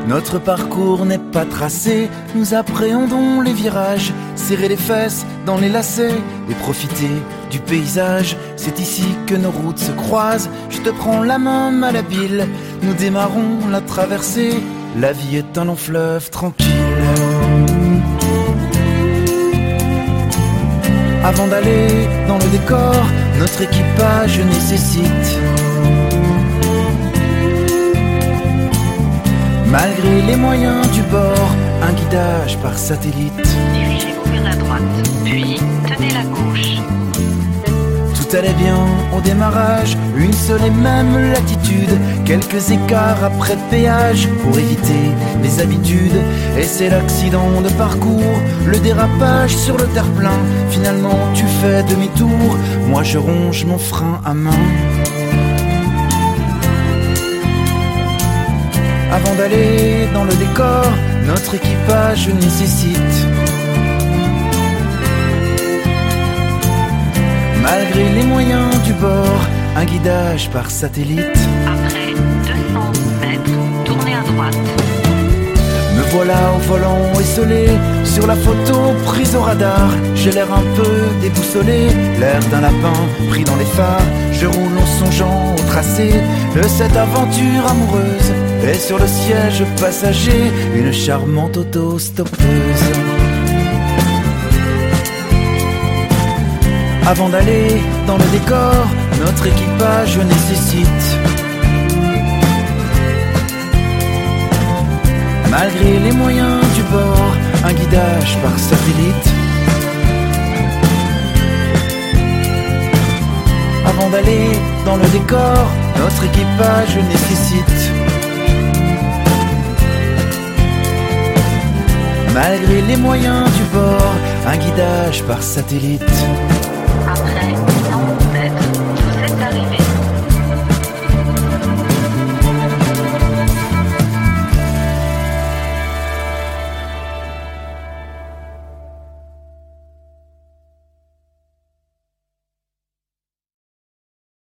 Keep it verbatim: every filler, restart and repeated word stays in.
Notre parcours n'est pas tracé, nous appréhendons les virages, serrer les fesses dans les lacets et profiter du paysage. C'est ici que nos routes se croisent, je te prends la main malhabile, nous démarrons la traversée, la vie est un long fleuve tranquille. Avant d'aller dans le décor, notre équipage nécessite, malgré les moyens du bord, un guidage par satellite. Dirigez-vous vers la droite, puis tenez la gauche. Tout allait bien au démarrage, une seule et même latitude, quelques écarts après péage pour éviter les habitudes. Et c'est l'accident de parcours, le dérapage sur le terre-plein. Finalement tu fais demi-tour, moi je ronge mon frein à main. Avant d'aller dans le décor, notre équipage nécessite, malgré les moyens du bord, un guidage par satellite. Après deux cents mètres, tournez à droite. Me voilà au volant esselé, sur la photo prise au radar. J'ai l'air un peu déboussolé, l'air d'un lapin pris dans les phares. Je roule en songeant au tracé de cette aventure amoureuse. Et sur le siège passager, une charmante auto-stoppeuse. Avant d'aller dans le décor, notre équipage nécessite, malgré les moyens du bord, un guidage par satellite. Avant d'aller dans le décor, notre équipage nécessite, malgré les moyens du bord, un guidage par satellite. Après